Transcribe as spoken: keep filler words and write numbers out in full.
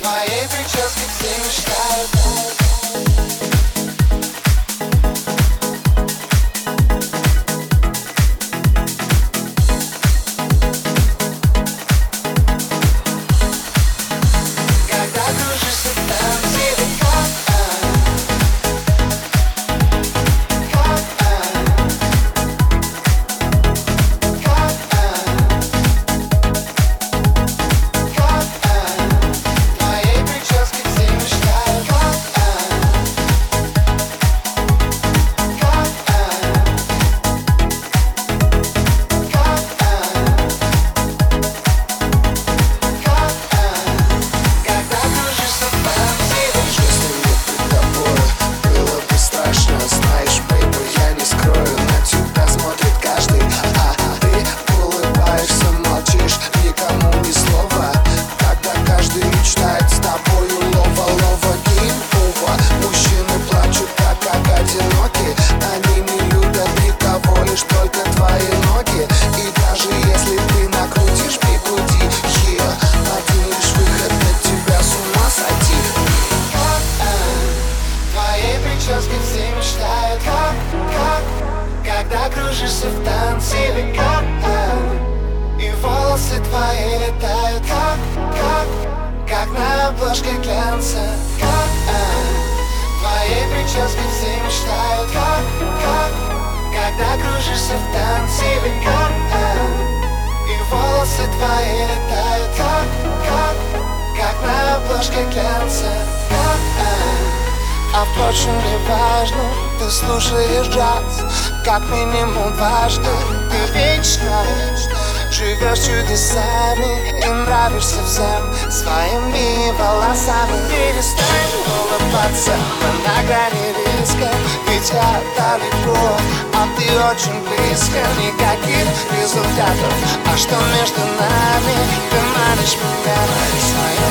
твоей прическе все мечтают. Все мечтают, как, как, когда кружишься в танце, или как, и волосы твои летают, как, как, как на обложке глянца, как, твоей прическе все мечтают, как, как, когда кружишься в танце, или как, и волосы твои летают, как, как, как на обложке глянца, как. А впрочем, не важно, ты слушаешь джаз как минимум дважды. Ты вечно живешь чудесами и нравишься всем своими волосами. Перестань улыбаться, мы на грани риска, ведь я далеко, а ты очень близко. Никаких результатов, а что между нами? Ты манишь меня своим